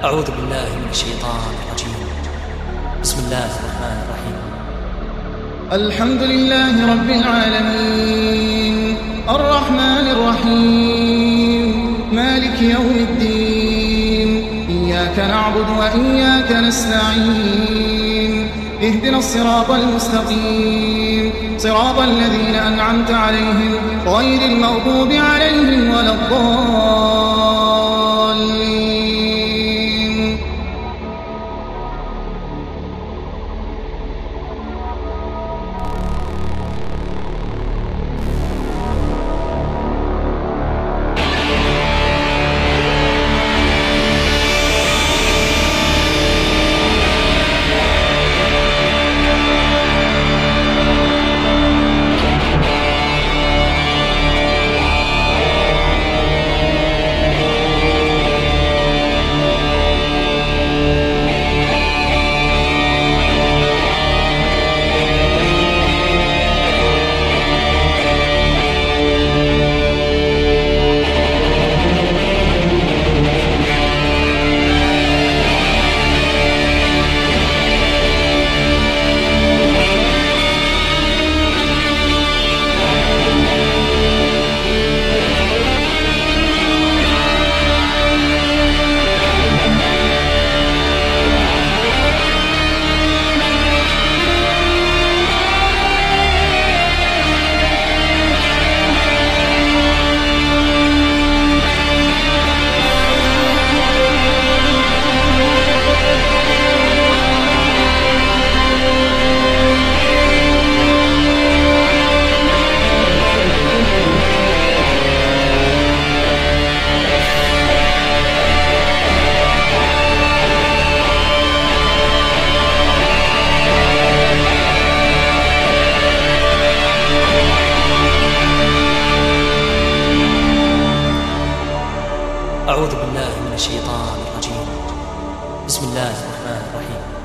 أعوذ بالله من الشيطان الرجيم. بسم الله الرحمن الرحيم. الحمد لله رب العالمين الرحمن الرحيم مالك يوم الدين. إياك نعبد وإياك نستعين. اهدنا الصراط المستقيم صراط الذين أنعمت عليهم غير المغضوب عليهم ولا الضالين. أعوذ بالله من الشيطان الرجيم. بسم الله الرحمن الرحيم.